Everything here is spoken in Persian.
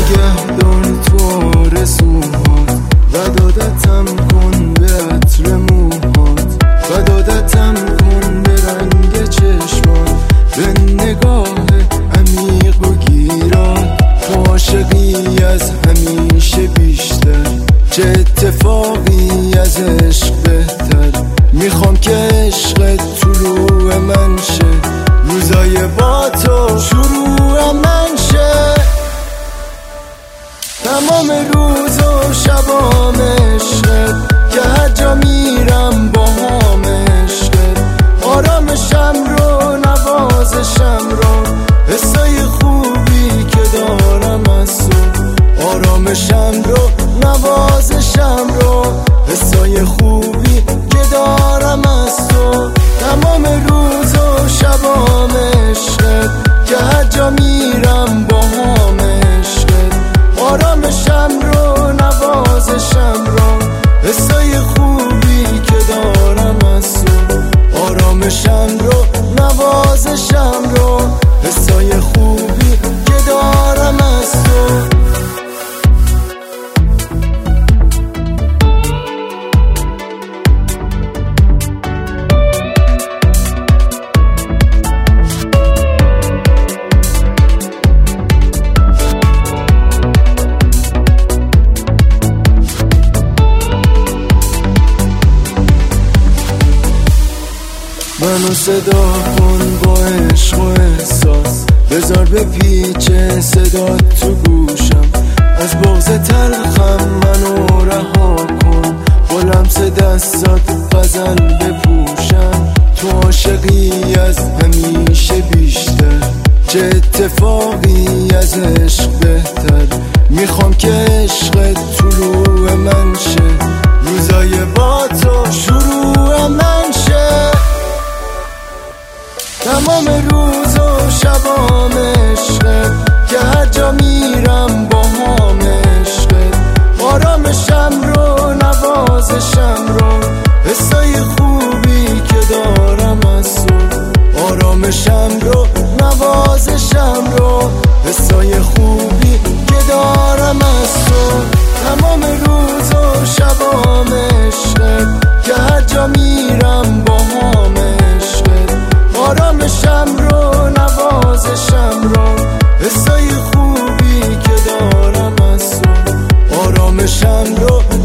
نگهدار تو آرزوهات و دادتم کن به عطر موهات و دادتم کن به رنگ چشمات، به نگاه عمیق و گیرات، تو عاشقی از همیشه بیشتر، چه اتفاقی از عشق بهتر. میخوام که عشق طلوع من شه، روزای با تو شروع من شه. تمام روز و شبام عشقت، که هر جا میرم با هم عشقت، آرامشم رو نوازشم رو، حسای خوبی که دارم از تو، آرامشم رو نوازشم رو، حسای خوبی که دارم از تو. تمام روز و شبام عشقت، که هر جا میرم با هم عشقت، آرامشم رو نوازشم رو، حسای خوبی که دارم از تو، آرامشم رو نوازشم رو، حسای خوبی که دارم از تو. منو صدا کن با عشق و احساس، بذار به پیچ صدا تو گوشم، از بغض تلخم منو رها کن، با لمس دستات غزل بپوشم، تو عاشقی از همیشه بیشتر، چه اتفاقی از عشق بهتر. میخوام که عشق طلوع من شه، روزای با تو شروع من شه. تمام روز و شبام عشقت، که هر جا میرم با هم عشقت، آرامشم رو نوازشم رو، حسای خوبی که دارم از تو، آرامشم رو نوازشم رو، حسای خوبی که دارم از تو. تمام روز و شبام عشقت، که هر جا میرم با هم عشقت، آرامشم رو نوازشم رو، حسای خوبی که دارم از تو، آرامشم رو